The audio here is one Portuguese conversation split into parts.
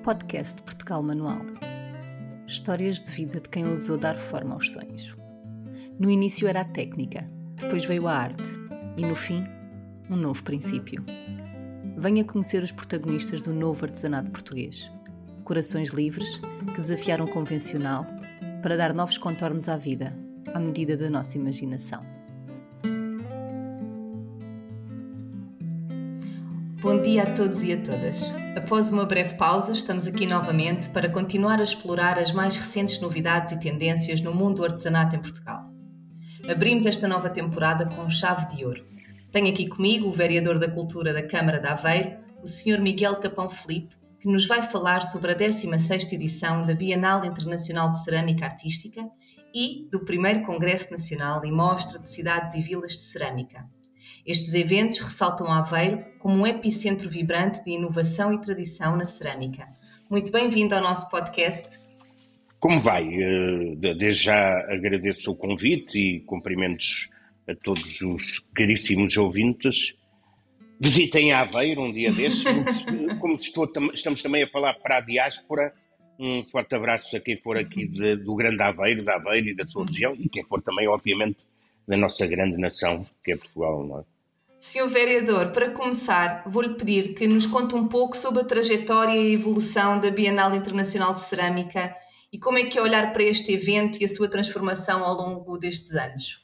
Podcast de Portugal Manual. Histórias de vida de quem ousou dar forma aos sonhos. No início era a técnica, depois veio a arte e, no fim, um novo princípio. Venha conhecer os protagonistas do novo artesanato português. Corações livres que desafiaram o convencional para dar novos contornos à vida, à medida da nossa imaginação. Bom dia a todos e a todas. Após uma breve pausa, estamos aqui novamente para continuar a explorar as mais recentes novidades e tendências no mundo do artesanato em Portugal. Abrimos esta nova temporada com chave de ouro. Tenho aqui comigo o vereador da Cultura da Câmara de Aveiro, o Sr. Miguel Capão Filipe, que nos vai falar sobre a 16ª edição da Bienal Internacional de Cerâmica Artística e do primeiro Congresso Nacional e Mostra de Cidades e Vilas de Cerâmica. Estes eventos ressaltam Aveiro como um epicentro vibrante de inovação e tradição na cerâmica. Muito bem-vindo ao nosso podcast. Como vai? Desde já agradeço o convite e cumprimentos a todos os caríssimos ouvintes. Visitem Aveiro um dia desses. Como estamos também a falar para a diáspora, um forte abraço a quem for aqui do grande Aveiro, da Aveiro e da sua região, e quem for também, obviamente, da nossa grande nação, que é Portugal, não é? Sr. Vereador, para começar, vou-lhe pedir que nos conte um pouco sobre a trajetória e a evolução da Bienal Internacional de Cerâmica e como é que é olhar para este evento e a sua transformação ao longo destes anos.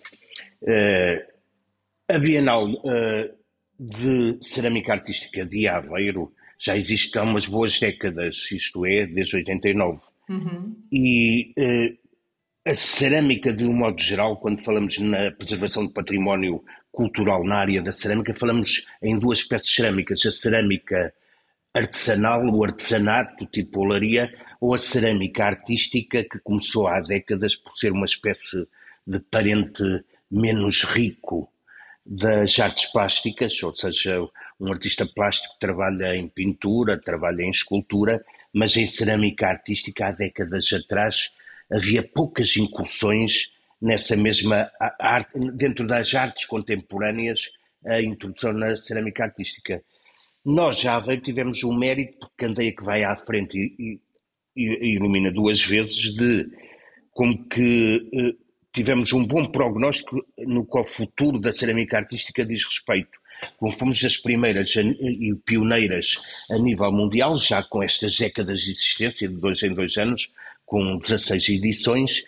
A Bienal de Cerâmica Artística de Aveiro já existe há umas boas décadas, isto é, desde 89. E a cerâmica, de um modo geral, quando falamos na preservação do património cultural na área da cerâmica, falamos em duas espécies cerâmicas: a cerâmica artesanal, o artesanato, tipo olaria, ou a cerâmica artística, que começou há décadas por ser uma espécie de parente menos rico das artes plásticas, ou seja, um artista plástico trabalha em pintura, trabalha em escultura, mas em cerâmica artística há décadas atrás havia poucas incursões nessa mesma arte, dentro das artes contemporâneas, a introdução na cerâmica artística. Nós já tivemos um mérito, porque Candeia que vai à frente e ilumina duas vezes, de como que tivemos um bom prognóstico no que ao futuro da cerâmica artística diz respeito. Como fomos as primeiras e pioneiras a nível mundial, já com estas décadas de existência, de 2 em 2 anos, com 16 edições,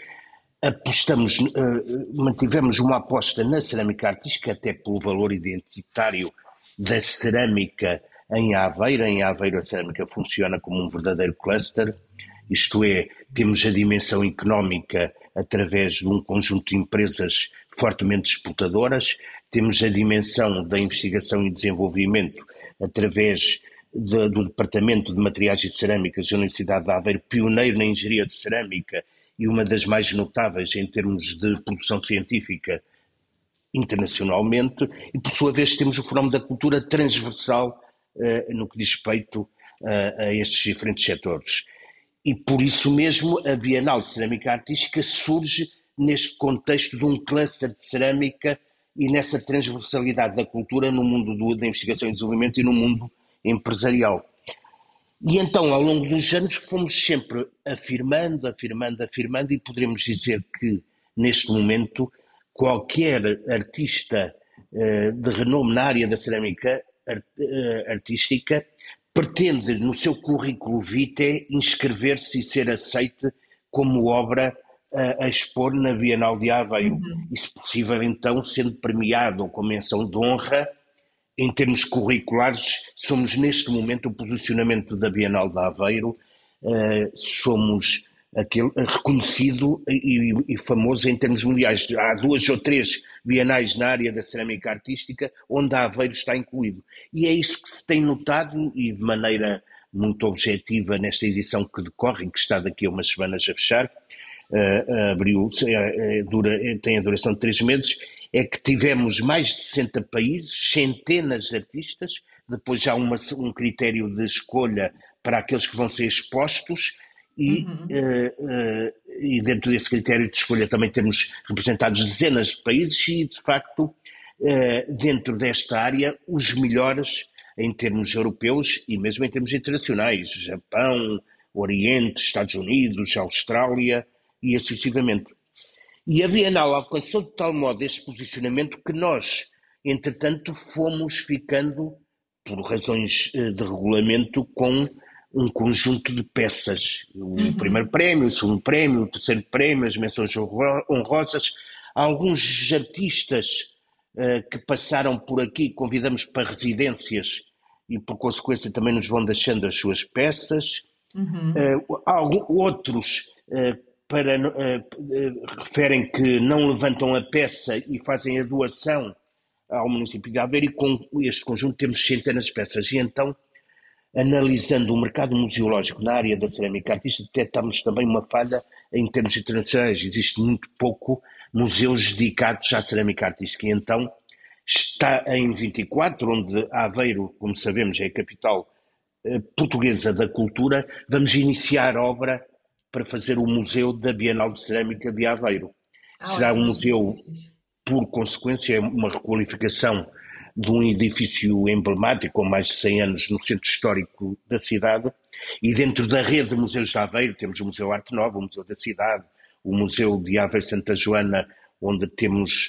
mantivemos uma aposta na cerâmica artística, até pelo valor identitário da cerâmica em Aveiro. Em Aveiro a cerâmica funciona como um verdadeiro cluster, isto é, temos a dimensão económica através de um conjunto de empresas fortemente exportadoras, temos a dimensão da investigação e desenvolvimento através do Departamento de Materiais e Cerâmicas da Universidade de Aveiro, pioneiro na engenharia de cerâmica e uma das mais notáveis em termos de produção científica internacionalmente, e por sua vez temos o fenómeno da cultura transversal no que diz respeito a estes diferentes setores. E por isso mesmo a Bienal de Cerâmica Artística surge neste contexto de um cluster de cerâmica e nessa transversalidade da cultura no mundo da investigação e desenvolvimento e no mundo empresarial. E então, ao longo dos anos, fomos sempre afirmando, e poderemos dizer que, neste momento, qualquer artista de renome na área da cerâmica artística pretende, no seu currículo vitae, inscrever-se e ser aceite como obra a expor na Bienal de Aveiro. E, se possível, então, sendo premiado com menção de honra. Em termos curriculares, somos neste momento o posicionamento da Bienal de Aveiro, somos aquele reconhecido e famoso em termos mundiais. Há 2 ou 3 bienais na área da cerâmica artística onde a Aveiro está incluído. E é isso que se tem notado, e de maneira muito objetiva nesta edição que decorre, que está daqui a umas semanas a fechar, tem a duração de 3 meses, é que tivemos mais de 60 países, centenas de artistas, depois já um critério de escolha para aqueles que vão ser expostos e dentro desse critério de escolha também temos representados dezenas de países e, de facto, dentro desta área, os melhores em termos europeus e mesmo em termos internacionais. Japão, Oriente, Estados Unidos, Austrália e assim sucessivamente. E a Bienal alcançou de tal modo este posicionamento que nós, entretanto, fomos ficando, por razões de regulamento, com um conjunto de peças. O primeiro prémio, o segundo prémio, o terceiro prémio, as menções honrosas. Alguns artistas que passaram por aqui, convidamos para residências e, por consequência, também nos vão deixando as suas peças. Outros referem que não levantam a peça e fazem a doação ao município de Aveiro, e com este conjunto temos centenas de peças. E então, analisando o mercado museológico na área da cerâmica artística, detectamos também uma falha em termos internacionais. Existe muito pouco museus dedicados à cerâmica artística. E então está em 24, onde Aveiro, como sabemos, é a capital portuguesa da cultura, vamos iniciar obra para fazer o Museu da Bienal de Cerâmica de Aveiro. Será um museu, por consequência, uma requalificação de um edifício emblemático com mais de 100 anos no centro histórico da cidade, e dentro da rede de museus de Aveiro temos o Museu Arte Nova, o Museu da Cidade, o Museu de Aveiro Santa Joana, onde temos,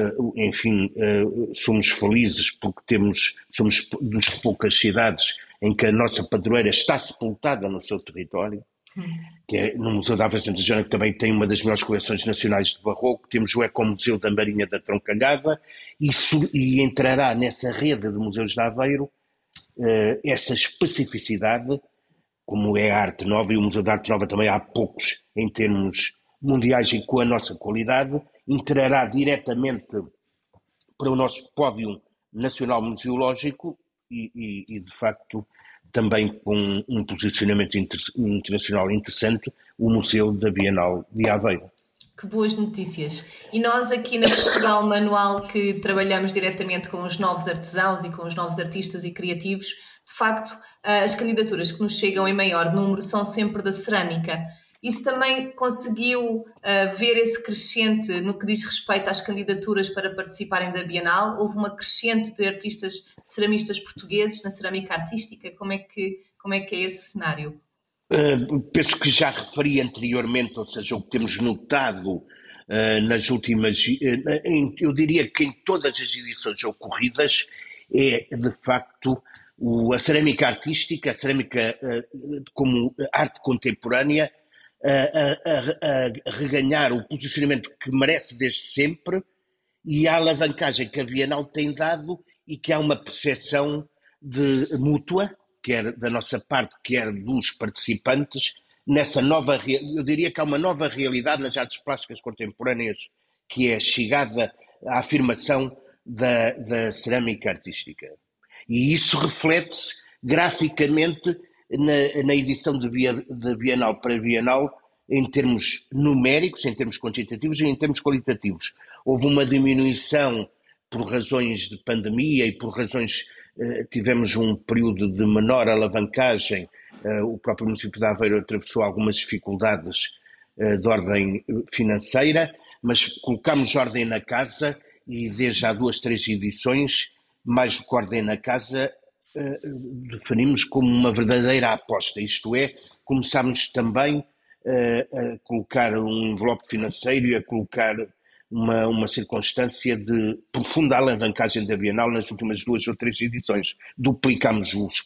somos felizes porque somos das poucas cidades em que a nossa padroeira está sepultada no seu território, que é no Museu de Aveiro Santa Joana, que também tem uma das melhores coleções nacionais de barroco. Temos o Ecomuseu da Marinha da Troncalhada, e entrará nessa rede de museus de Aveiro essa especificidade, como é a Arte Nova, e o Museu da Arte Nova também há poucos em termos mundiais e com a nossa qualidade, entrará diretamente para o nosso pódio nacional museológico e de facto, também com um posicionamento internacional interessante, o Museu da Bienal de Aveiro. Que boas notícias. E nós aqui na Portugal Manual, que trabalhamos diretamente com os novos artesãos e com os novos artistas e criativos, de facto, as candidaturas que nos chegam em maior número são sempre da cerâmica. Isso também conseguiu ver esse crescente no que diz respeito às candidaturas para participarem da Bienal? Houve uma crescente de artistas, de ceramistas portugueses na cerâmica artística? Como é que é esse cenário? Penso que já referi anteriormente, ou seja, o que temos notado nas últimas, eu diria que em todas as edições ocorridas, é de facto a cerâmica artística, a cerâmica como arte contemporânea, a reganhar o posicionamento que merece desde sempre, e a alavancagem que a Bienal tem dado, e que há uma percepção mútua, quer da nossa parte, quer dos participantes, nessa nova, eu diria que há uma nova realidade nas artes plásticas contemporâneas, que é a chegada à afirmação da cerâmica artística. E isso reflete-se graficamente na edição de Bienal para Bienal, em termos numéricos, em termos quantitativos e em termos qualitativos. Houve uma diminuição por razões de pandemia e por razões... tivemos um período de menor alavancagem, o próprio município de Aveiro atravessou algumas dificuldades de ordem financeira, mas colocámos ordem na casa, e desde há 2, 3 edições, mais do que ordem na casa, definimos como uma verdadeira aposta, isto é, começámos também a colocar um envelope financeiro e a colocar uma circunstância de profunda alavancagem da Bienal nas últimas 2 ou 3 edições. Duplicamos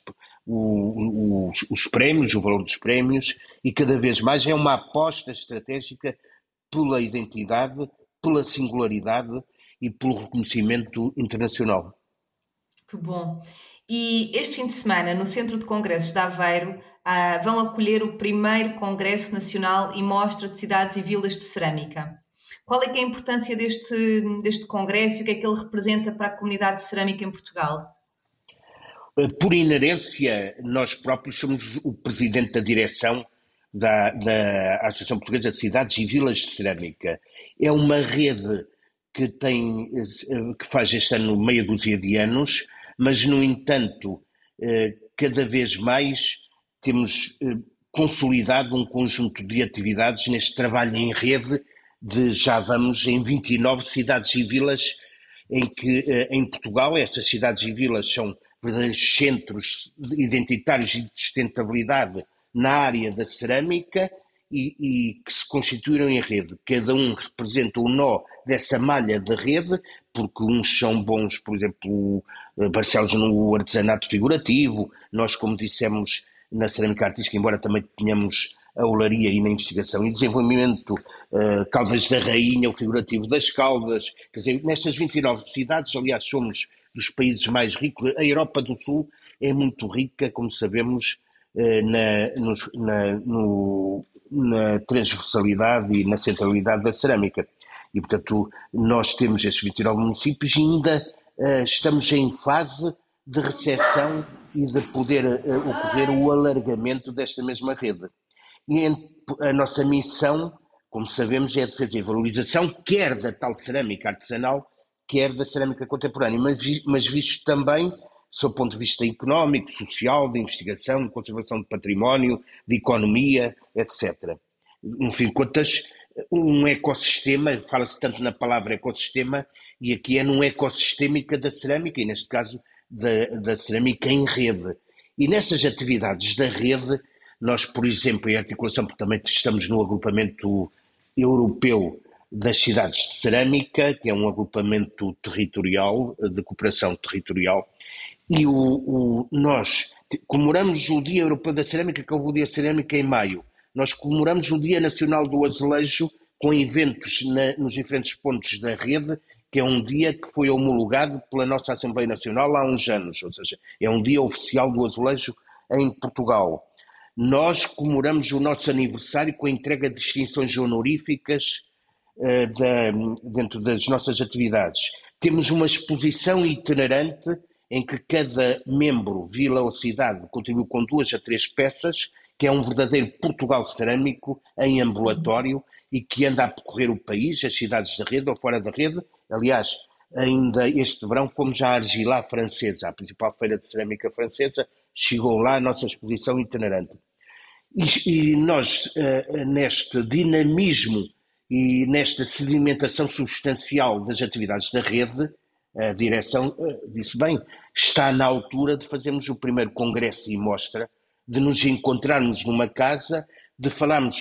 os prémios, o valor dos prémios, e cada vez mais é uma aposta estratégica pela identidade, pela singularidade e pelo reconhecimento internacional. Que bom. E este fim de semana, no Centro de Congressos de Aveiro, vão acolher o primeiro Congresso Nacional e Mostra de Cidades e Vilas de Cerâmica. Qual é que é a importância deste congresso e o que é que ele representa para a comunidade de cerâmica em Portugal? Por inerência, nós próprios somos o presidente da direção da Associação Portuguesa de Cidades e Vilas de Cerâmica. É uma rede que faz este ano meia dúzia de anos, mas, no entanto, cada vez mais temos consolidado um conjunto de atividades neste trabalho em rede já vamos em 29 cidades e vilas em Portugal. Estas cidades e vilas são verdadeiros centros identitários e de sustentabilidade na área da cerâmica e que se constituíram em rede. Cada um representa o nó dessa malha de rede, porque uns são bons, por exemplo, Barcelos no artesanato figurativo, nós, como dissemos, na cerâmica artística, embora também tenhamos a olaria e na investigação e desenvolvimento, Caldas da Rainha, o figurativo das Caldas, quer dizer, nestas 29 cidades, aliás, somos dos países mais ricos. A Europa do Sul é muito rica, como sabemos, na transversalidade e na centralidade da cerâmica. E, portanto, nós temos estes 29 municípios e ainda estamos em fase de recepção e de poder ocorrer o alargamento desta mesma rede. E a nossa missão, como sabemos, é a defesa e valorização, quer da tal cerâmica artesanal, quer da cerâmica contemporânea, mas visto também, sob o ponto de vista económico, social, de investigação, de conservação de património, de economia, etc. No fim de contas, um ecossistema, fala-se tanto na palavra ecossistema, e aqui é num ecossistémica da cerâmica, e neste caso da cerâmica em rede. E nessas atividades da rede, nós, por exemplo, em articulação, porque também estamos no agrupamento europeu das cidades de cerâmica, que é um agrupamento territorial, de cooperação territorial, e nós comemoramos o Dia Europeu da Cerâmica, que é o Dia Cerâmica em maio. Nós comemoramos o Dia Nacional do Azulejo com eventos nos diferentes pontos da rede, que é um dia que foi homologado pela nossa Assembleia Nacional há uns anos, ou seja, é um dia oficial do azulejo em Portugal. Nós comemoramos o nosso aniversário com a entrega de distinções honoríficas dentro das nossas atividades. Temos uma exposição itinerante em que cada membro, vila ou cidade, contribui com 2 a 3 peças, que é um verdadeiro Portugal cerâmico em ambulatório e que anda a percorrer o país, as cidades da rede ou fora da rede. Aliás, ainda este verão fomos à Argilá francesa, a principal feira de cerâmica francesa, chegou lá a nossa exposição itinerante. E nós, neste dinamismo e nesta sedimentação substancial das atividades da rede, a direção disse bem, está na altura de fazermos o primeiro congresso e mostra, de nos encontrarmos numa casa, de falarmos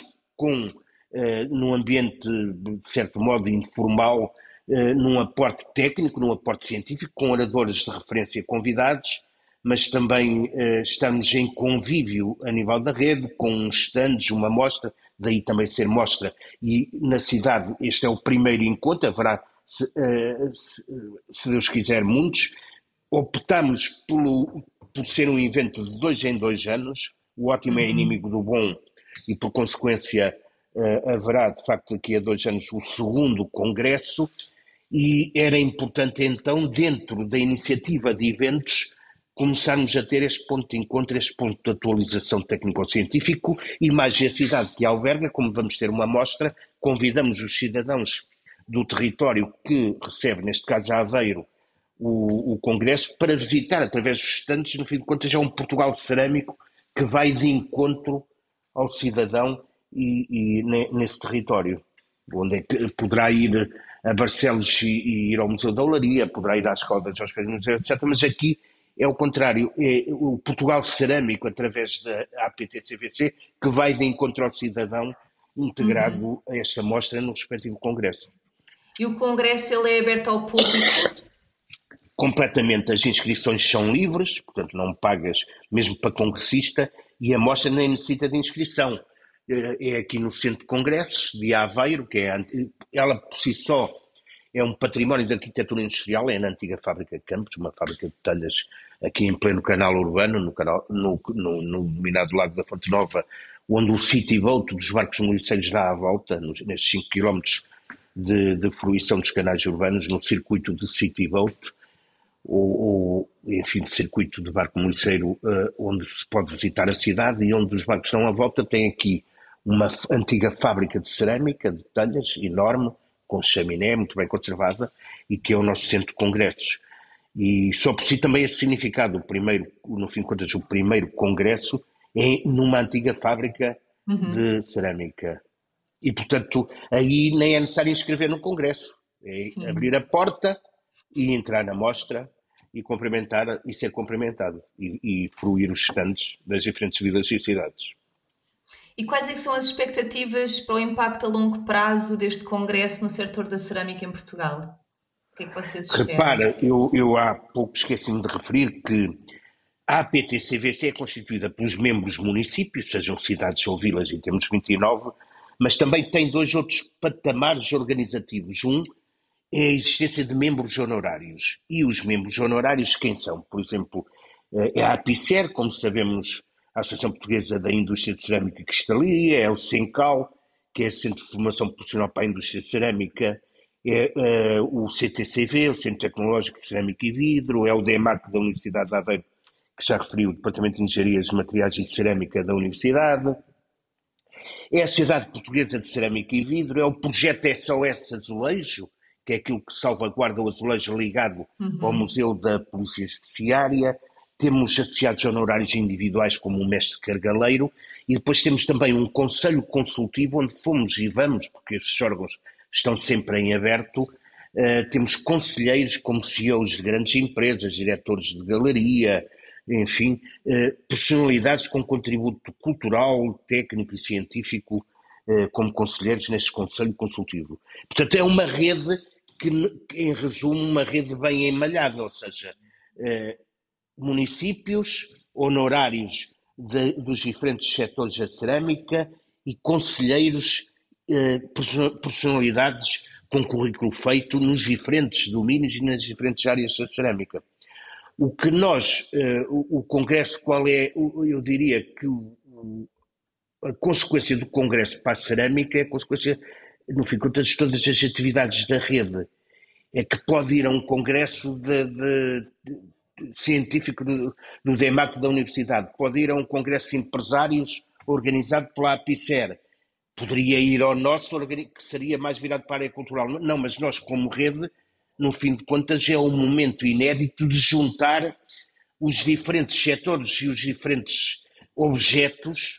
num ambiente, de certo modo, informal, num aporte técnico, num aporte científico, com oradores de referência convidados, mas também estamos em convívio a nível da rede, com stands, uma mostra, daí também ser mostra, e na cidade este é o primeiro encontro, haverá, se Deus quiser, muitos. Optamos por ser um evento de 2 em 2 anos, o ótimo é inimigo do bom, e por consequência haverá de facto daqui a 2 anos o segundo congresso, e era importante então, dentro da iniciativa de eventos, começarmos a ter este ponto de encontro, este ponto de atualização técnico-científico, e mais a cidade que alberga, como vamos ter uma mostra, convidamos os cidadãos do território que recebe, neste caso a Aveiro, o congresso, para visitar através dos estantes, no fim de contas é um Portugal cerâmico que vai de encontro ao cidadão e nesse território, onde é que poderá ir a Barcelos e ir ao Museu da Olaria, poderá ir às Caldas, aos Museus, etc. Mas aqui é o contrário, é o Portugal cerâmico, através da APT-CVC, que vai de encontro ao cidadão integrado a esta mostra no respectivo congresso. E o congresso ele é aberto ao público? Completamente, as inscrições são livres, portanto não pagas mesmo para congressista, e a mostra nem necessita de inscrição. É aqui no Centro de Congressos de Aveiro, que ela por si só é um património de arquitetura industrial, é na antiga fábrica de Campos, uma fábrica de telhas aqui em pleno canal urbano, no dominado Lago da Fonte Nova, onde o city boat dos barcos moliceiros dá a volta, nestes 5 km de fruição dos canais urbanos, no circuito de city boat, ou enfim, de circuito de barco moliceiro, onde se pode visitar a cidade e onde os barcos dão a volta. Tem aqui uma antiga fábrica de cerâmica, de telhas, enorme, com chaminé, muito bem conservada, e que é o nosso centro de congressos. E só por si também esse significado, no fim de contas, o primeiro congresso é numa antiga fábrica de cerâmica. E, portanto, aí nem é necessário inscrever no congresso. É abrir a porta e entrar na mostra. e cumprimentar e ser cumprimentado e fruir os stands das diferentes vilas e cidades. E quais é que são as expectativas para o impacto a longo prazo deste congresso no setor da cerâmica em Portugal? O que é que vocês esperam? Repara, eu há pouco esqueci-me de referir que a APTCVC é constituída pelos membros municípios, sejam cidades ou vilas, e temos 29, mas também tem dois outros patamares organizativos. Um é a existência de membros honorários. E os membros honorários quem são? Por exemplo, é a APICER, como sabemos, a Associação Portuguesa da Indústria de Cerâmica e Cristalaria, é o CENCAL, que é o Centro de Formação Profissional para a Indústria de Cerâmica, é o CTCV, o Centro Tecnológico de Cerâmica e Vidro, é o DEMAC da Universidade de Aveiro, que já referiu, o Departamento de Engenharias, Materiais e Cerâmica da Universidade, é a Sociedade Portuguesa de Cerâmica e Vidro, é o projeto SOS Azulejo, que é aquilo que salvaguarda o azulejo ligado ao Museu da Polícia Judiciária. Temos associados honorários individuais como o mestre cargaleiro e depois temos também um conselho consultivo onde fomos e vamos, porque estes órgãos estão sempre em aberto. Temos conselheiros como CEOs de grandes empresas, diretores de galeria, enfim, personalidades com contributo cultural, técnico e científico como conselheiros neste conselho consultivo. Portanto, é uma rede que, em resumo, uma rede bem emalhada, ou seja, municípios, honorários dos diferentes setores da cerâmica e conselheiros, personalidades com currículo feito nos diferentes domínios e nas diferentes áreas da cerâmica. O que nós, o Congresso, qual é, eu diria que a consequência do Congresso para a cerâmica é a consequência, no fim de contas, de todas as atividades da rede. É que pode ir a um congresso científico do DEMAC da Universidade, pode ir a um congresso de empresários organizado pela APICER, poderia ir ao nosso, que seria mais virado para a área cultural. Não, mas nós, como rede, no fim de contas, é um momento inédito de juntar os diferentes setores e os diferentes objetos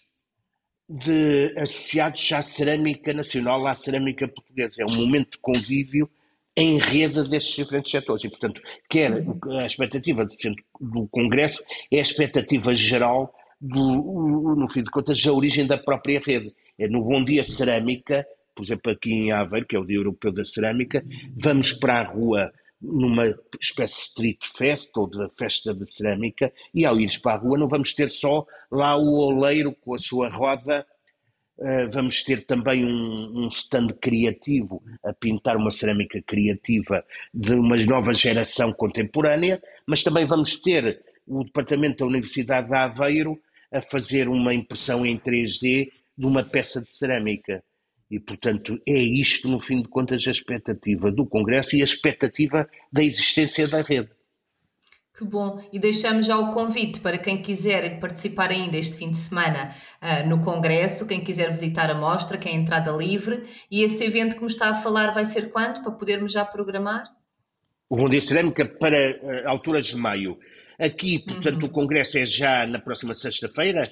associados à cerâmica nacional, à cerâmica portuguesa. É um momento de convívio em rede destes diferentes setores. E, portanto, quer a expectativa do Congresso é a expectativa geral, no fim de contas, da origem da própria rede. É no Bom Dia Cerâmica, por exemplo, aqui em Aveiro, que é o Dia Europeu da Cerâmica, vamos para a rua numa espécie de street fest ou de festa de cerâmica, e ao ires para a rua não vamos ter só lá o oleiro com a sua roda, vamos ter também um stand criativo a pintar uma cerâmica criativa de uma nova geração contemporânea, mas também vamos ter o departamento da Universidade de Aveiro a fazer uma impressão em 3D de uma peça de cerâmica. E, portanto, é isto, no fim de contas, a expectativa do Congresso e a expectativa da existência da rede. Que bom! E deixamos já o convite para quem quiser participar ainda este fim de semana no Congresso, quem quiser visitar a mostra, que é a entrada livre. E esse evento que me está a falar vai ser quando? Para podermos já programar? O Bom Dia Cerâmica para alturas de maio. Aqui, portanto, o Congresso é já na próxima sexta-feira.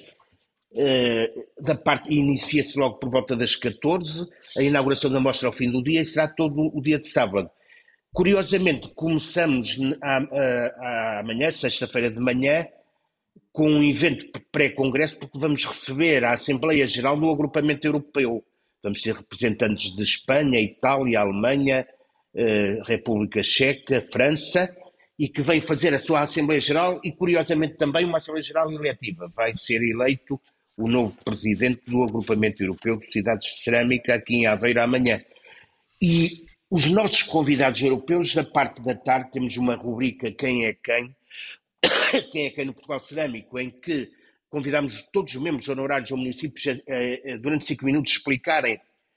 Da parte inicia-se logo por volta das 14, a inauguração da mostra ao fim do dia e será todo o dia de sábado. Curiosamente, começamos amanhã, sexta-feira de manhã, com um evento pré-congresso, porque vamos receber a Assembleia Geral do Agrupamento Europeu. Vamos ter representantes de Espanha, Itália, Alemanha, República Checa, França, e que vem fazer a sua Assembleia Geral e, curiosamente, também uma Assembleia Geral eletiva. Vai ser eleito o novo presidente do Agrupamento Europeu de Cidades de Cerâmica aqui em Aveiro amanhã. E os nossos convidados europeus, da parte da tarde, temos uma rubrica Quem é Quem no Portugal Cerâmico, em que convidamos todos os membros honorários ou municípios durante 5 minutos explicarem,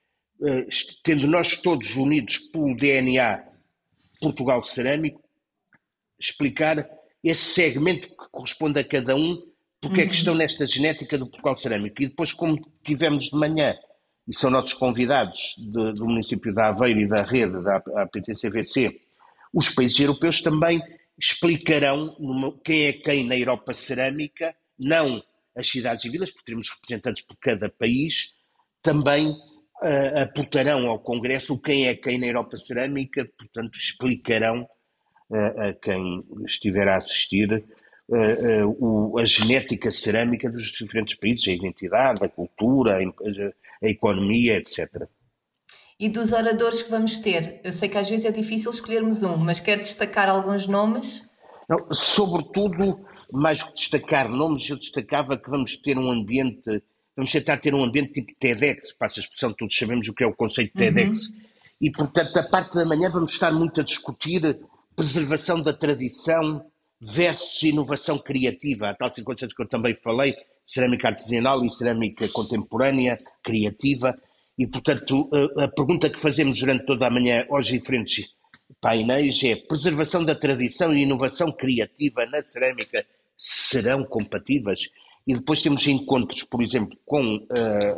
tendo nós todos unidos pelo DNA Portugal Cerâmico, explicar esse segmento que corresponde a cada um, porque é que estão nesta genética do Portugal Cerâmico. E depois, como tivemos de manhã, e são nossos convidados do município de Aveiro e da rede da APTCVC, os países europeus também explicarão quem é quem na Europa Cerâmica, não as cidades e vilas, porque teremos representantes por cada país, também apontarão ao Congresso quem é quem na Europa Cerâmica, portanto explicarão a quem estiver a assistir a genética cerâmica dos diferentes países, a identidade, a cultura, a economia, etc. E dos oradores que vamos ter? Eu sei que às vezes é difícil escolhermos um, mas quer destacar alguns nomes? Não, sobretudo, mais que destacar nomes, eu destacava que vamos ter um ambiente, vamos tentar ter um ambiente tipo TEDx, passa a expressão, todos sabemos o que é o conceito de TEDx, e portanto a parte da manhã vamos estar muito a discutir preservação da tradição versus inovação criativa, a tal circunstância que eu também falei, cerâmica artesanal e cerâmica contemporânea, criativa, e portanto a pergunta que fazemos durante toda a manhã aos diferentes painéis é: preservação da tradição e inovação criativa na cerâmica serão compatíveis? E depois temos encontros, por exemplo, com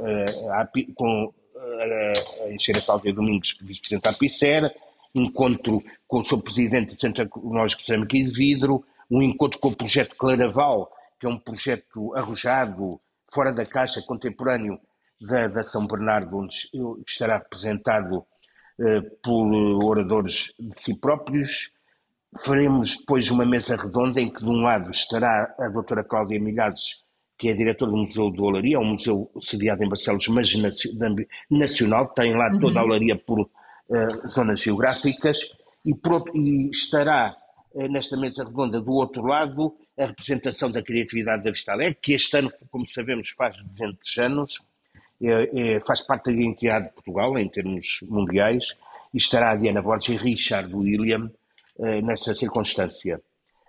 a engenheira Cláudia Domingos, vice-presidente da APICER, encontro com o seu presidente do Centro Tecnológico de Cerâmica e de Vidro, um encontro com o projeto Claraval, que é um projeto arrojado, fora da caixa, contemporâneo da São Bernardo, onde estará representado por oradores de si próprios. Faremos depois uma mesa redonda em que de um lado estará a doutora Cláudia Milhazes, que é diretora do Museu de Olaria, é um museu sediado em Barcelos, mas nacional, tem lá toda a olaria por zonas geográficas, e estará nesta mesa redonda do outro lado a representação da criatividade da Vista Alegre, que este ano, como sabemos, faz 200 anos, faz parte da identidade de Portugal em termos mundiais, e estará a Diana Borges e Richard William nesta circunstância,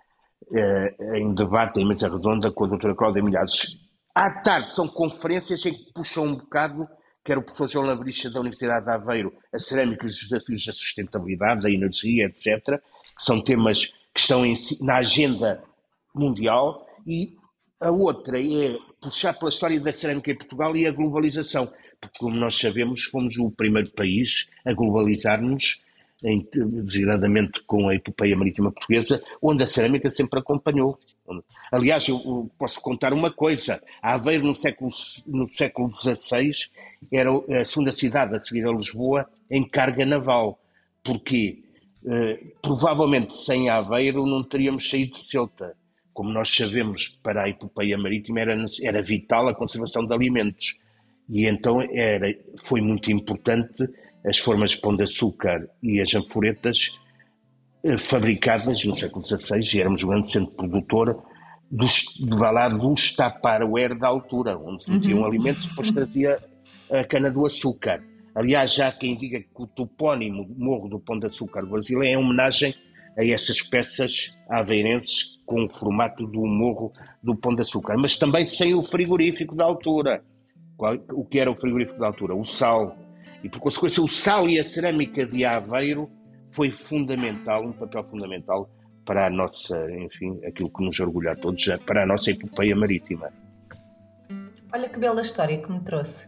em debate em mesa redonda com a doutora Cláudia Milhazes. À tarde são conferências em que puxam um bocado, quer o professor João Labricha da Universidade de Aveiro, a cerâmica e os desafios da sustentabilidade, da energia, etc., que são temas que estão na agenda mundial, e a outra é puxar pela história da cerâmica em Portugal e a globalização, porque, como nós sabemos, fomos o primeiro país a globalizar-nos, designadamente com a epopeia marítima portuguesa, onde a cerâmica sempre acompanhou. Aliás, eu posso contar uma coisa: Aveiro, no século XVI, era a segunda cidade a seguir a Lisboa em carga naval. Porquê? Provavelmente sem Aveiro não teríamos saído de Ceuta. Como nós sabemos, para a epopeia marítima era vital a conservação de alimentos. E então foi muito importante as formas de pão de açúcar e as anforetas fabricadas no século XVI, e éramos um grande centro produtor do Tupperware da altura, onde se metiam alimentos e depois trazia a cana-do-açúcar. Aliás, já há quem diga que o topónimo Morro do Pão de Açúcar do Brasil é em homenagem a essas peças aveirenses com o formato do Morro do Pão de Açúcar, mas também sem o frigorífico da altura. O que era o frigorífico da altura? O sal. E por consequência o sal e a cerâmica de Aveiro foi fundamental, um papel fundamental para a nossa, enfim, aquilo que nos orgulha a todos, para a nossa epopeia marítima. Olha que bela história que me trouxe.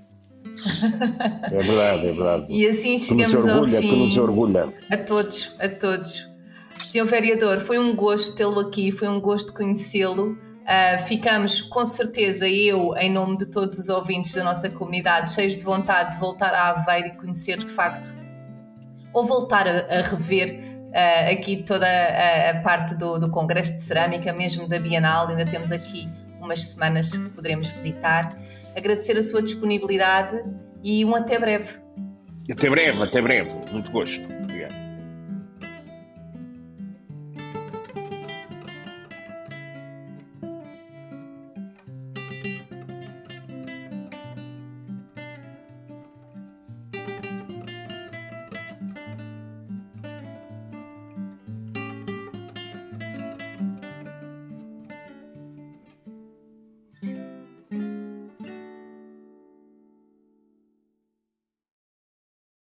É verdade, é verdade. E assim chegamos ao fim. Que nos orgulha. A todos, a todos. Senhor Vereador, foi um gosto tê-lo aqui, foi um gosto conhecê-lo. Ficamos, com certeza, eu, em nome de todos os ouvintes da nossa comunidade, cheios de vontade de voltar a Aveiro e conhecer de facto, ou voltar a rever aqui toda a parte do Congresso de Cerâmica, mesmo da Bienal. Ainda temos aqui umas semanas que poderemos visitar. Agradecer a sua disponibilidade e até breve. Até breve, muito gosto. Obrigado.